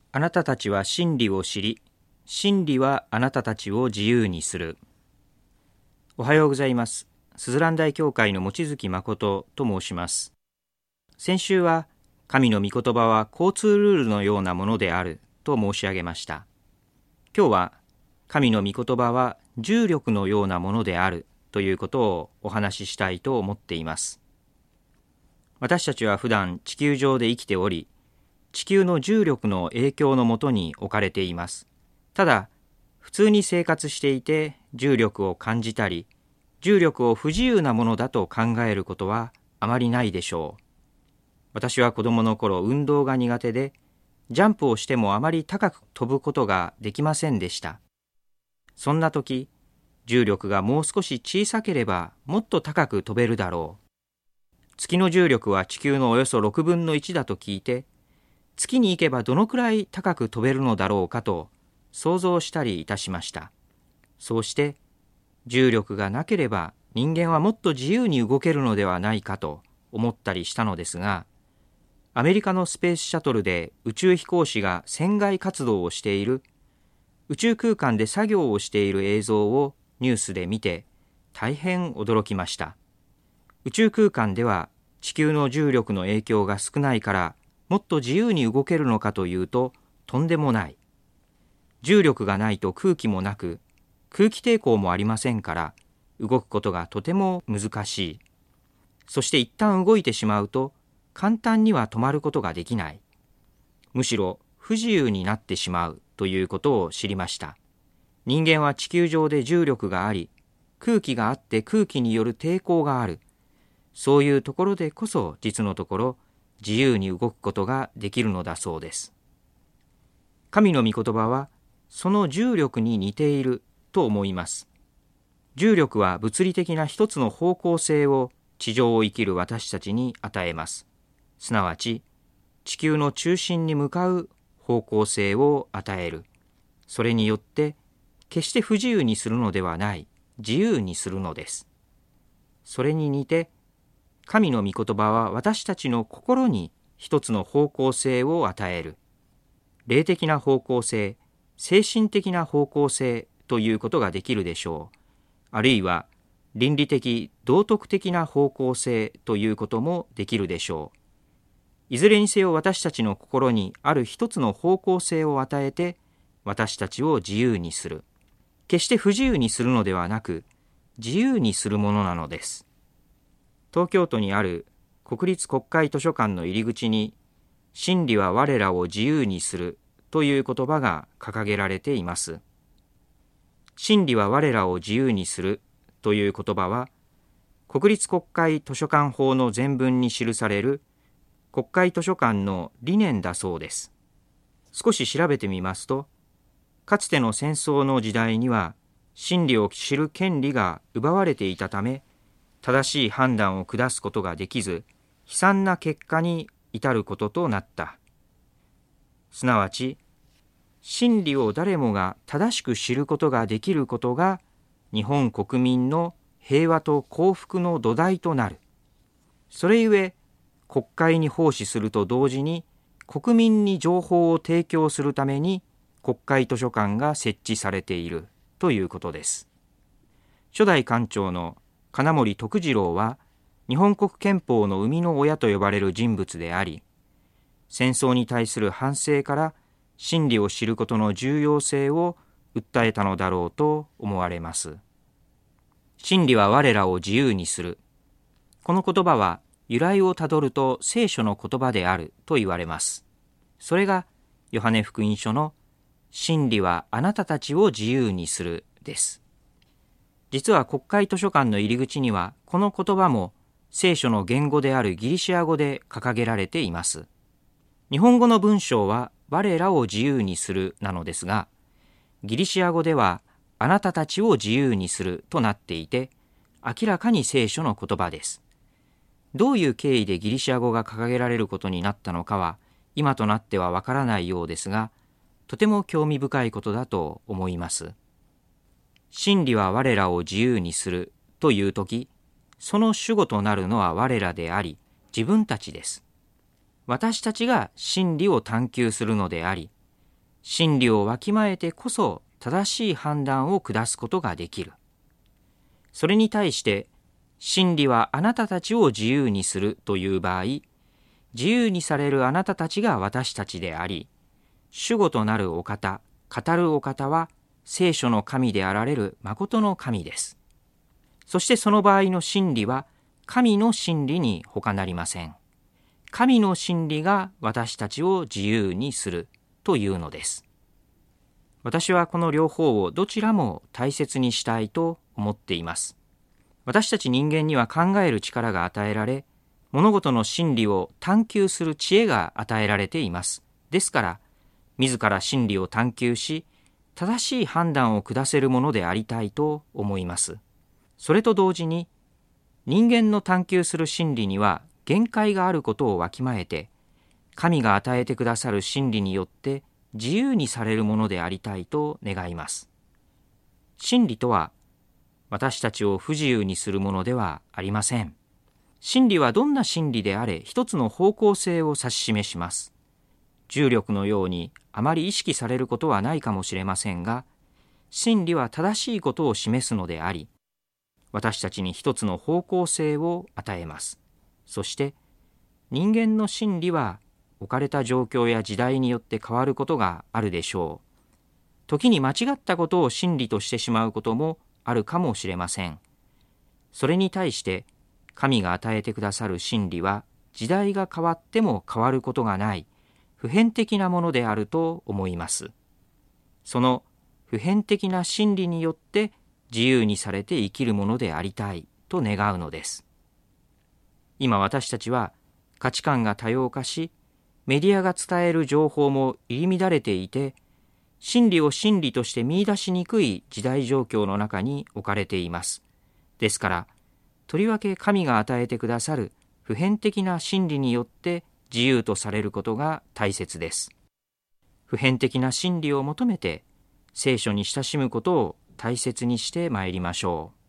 あなたたちは真理を知り、真理はあなたたちを自由にする。おはようございます。スズラン大教会の望月誠と申します。先週は、神の御言葉は交通ルールのようなものであると申し上げました。今日は、神の御言葉は重力のようなものであるということをお話ししたいと思っています。私たちは普段地球上で生きており、地球の重力の影響のもとに置かれています。ただ、普通に生活していて重力を感じたり、重力を不自由なものだと考えることはあまりないでしょう。私は子供の頃運動が苦手で、ジャンプをしてもあまり高く飛ぶことができませんでした。そんな時、重力がもう少し小さければもっと高く飛べるだろう。月の重力は地球のおよそ6分の1だと聞いて、月に行けばどのくらい高く飛べるのだろうかと想像したりいたしました。そうして重力がなければ人間はもっと自由に動けるのではないかと思ったりしたのですが、アメリカのスペースシャトルで宇宙飛行士が船外活動をしている、宇宙空間で作業をしている映像をニュースで見て大変驚きました。宇宙空間では地球の重力の影響が少ないからもっと自由に動けるのかというと、とんでもない。重力がないと空気もなく、空気抵抗もありませんから、動くことがとても難しい。そして一旦動いてしまうと、簡単には止まることができない。むしろ不自由になってしまうということを知りました。人間は地球上で重力があり、空気があって空気による抵抗がある。そういうところでこそ実のところ、自由に動くことができるのだそうです。神の御言葉はその重力に似ていると思います。重力は物理的な一つの方向性を地上を生きる私たちに与えます。すなわち地球の中心に向かう方向性を与える。それによって決して不自由にするのではない、自由にするのです。それに似て神の御言葉は私たちの心に一つの方向性を与える。霊的な方向性、精神的な方向性ということができるでしょう。あるいは倫理的、道徳的な方向性ということもできるでしょう。いずれにせよ私たちの心にある一つの方向性を与えて、私たちを自由にする。決して不自由にするのではなく、自由にするものなのです。東京都にある国立国会図書館の入り口に、真理は我らを自由にするという言葉が掲げられています。真理は我らを自由にするという言葉は、国立国会図書館法の前文に記される国会図書館の理念だそうです。少し調べてみますと、かつての戦争の時代には真理を知る権利が奪われていたため、正しい判断を下すことができず、悲惨な結果に至ることとなった。すなわち、真理を誰もが正しく知ることができることが、日本国民の平和と幸福の土台となる。それゆえ、国会に奉仕すると同時に、国民に情報を提供するために、国会図書館が設置されているということです。初代館長の金森徳次郎は、日本国憲法の生みの親と呼ばれる人物であり、戦争に対する反省から真理を知ることの重要性を訴えたのだろうと思われます。真理は我らを自由にする。この言葉は由来をたどると聖書の言葉であると言われます。それがヨハネ福音書の真理はあなたたちを自由にするです。実は国会図書館の入り口にはこの言葉も聖書の言語であるギリシア語で掲げられています。日本語の文章は我らを自由にするなのですが、ギリシア語ではあなたたちを自由にするとなっていて、明らかに聖書の言葉です。どういう経緯でギリシア語が掲げられることになったのかは今となってはわからないようですが、とても興味深いことだと思います。真理は我らを自由にするというとき、その主語となるのは我らであり、自分たちです。私たちが真理を探求するのであり、 真理をわきまえてこそ正しい判断を下すことができる。それに対して、真理はあなたたちを自由にするという場合、自由にされるあなたたちが私たちであり、主語となるお方、語るお方は聖書の神であられる誠の神です。そしてその場合の真理は神の真理に他なりません。神の真理が私たちを自由にするというのです。私はこの両方をどちらも大切にしたいと思っています。私たち人間には考える力が与えられ、物事の真理を探求する知恵が与えられています。ですから、自ら真理を探求し、正しい判断を下せるものでありたいと思います。それと同時に、人間の探求する真理には限界があることをわきまえて、神が与えてくださる真理によって自由にされるものでありたいと願います。真理とは、私たちを不自由にするものではありません。真理はどんな真理であれ、一つの方向性を指し示します。重力のようにあまり意識されることはないかもしれませんが、真理は正しいことを示すのであり、私たちに一つの方向性を与えます。そして、人間の真理は置かれた状況や時代によって変わることがあるでしょう。時に間違ったことを真理としてしまうこともあるかもしれません。それに対して、神が与えてくださる真理は時代が変わっても変わることがない普遍的なものであると思います。その普遍的な真理によって自由にされて生きるものでありたいと願うのです。今私たちは価値観が多様化し、メディアが伝える情報も入り乱れていて、真理を真理として見出しにくい時代状況の中に置かれています。ですから、とりわけ神が与えてくださる普遍的な真理によって自由とされることが大切です。普遍的な真理を求めて聖書に親しむことを大切にしてまいりましょう。